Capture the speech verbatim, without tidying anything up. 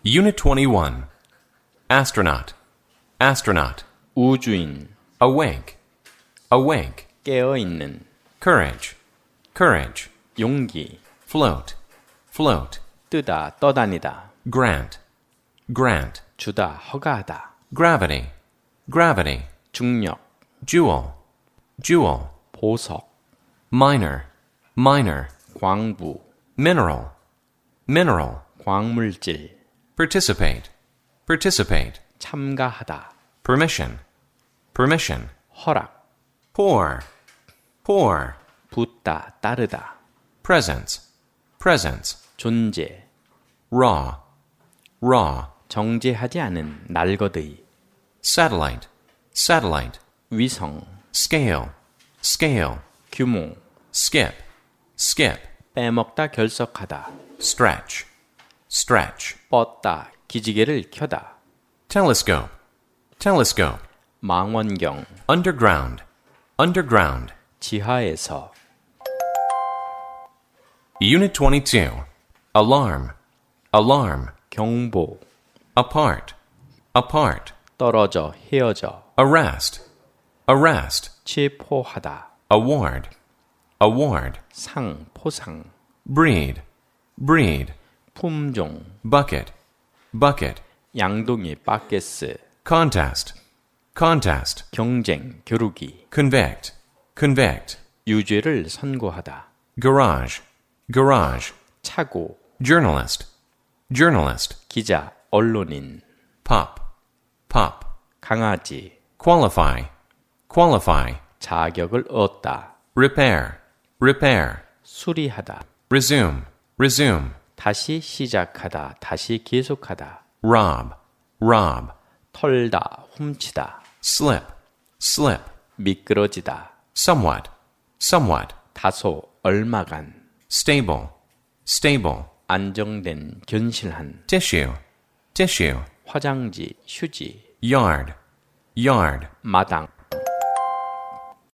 Unit twenty-one. Astronaut, astronaut. 우주인, Awake, awake. 깨어있는, Courage, courage. 용기, Float, float. 뜨다, 떠다니다, Grant, grant. 주다, 허가하다, Gravity, gravity. 중력, Jewel, jewel. 보석, Minor, minor. 광부, Mineral, mineral. 광물질, Participate, participate. 참가하다, Permission, permission. 허락, Pour, pour. 붙다, 따르다, Presence, presence. 존재, Raw, raw. 정제하지 않은 날거드이, Satellite, satellite. 위성, Scale, scale. 규모, Skip, skip. 빼먹다, 결석하다, Stretch, stretch. 뻗다, 기지개를 켜다, Telescope, telescope. 망원경, Underground, underground. 지하에서, Unit twenty-two. Alarm, alarm. 경보, Apart, apart. 떨어져, 헤어져, Arrest, arrest. 체포하다, Award, award. 상, 포상, Breed, breed. 품종, Bucket, bucket. 양동이, 바게스, Contest, contest. 경쟁, 겨루기, Convict, convict. 유죄를 선고하다, Garage, garage. 차고, Journalist, journalist. 기자, 언론인, Pop, pop. 강아지, Qualify, qualify. 자격을 얻다, Repair, repair. 수리하다, Resume, resume. 다시 시작하다, 다시 계속하다, Rob, rob. 털다, 훔치다, Slip, slip. 미끄러지다, Somewhat, somewhat. 다소, 얼마간, Stable, stable. 안정된, 견실한, Tissue, tissue. 화장지, 휴지, Yard, yard. 마당,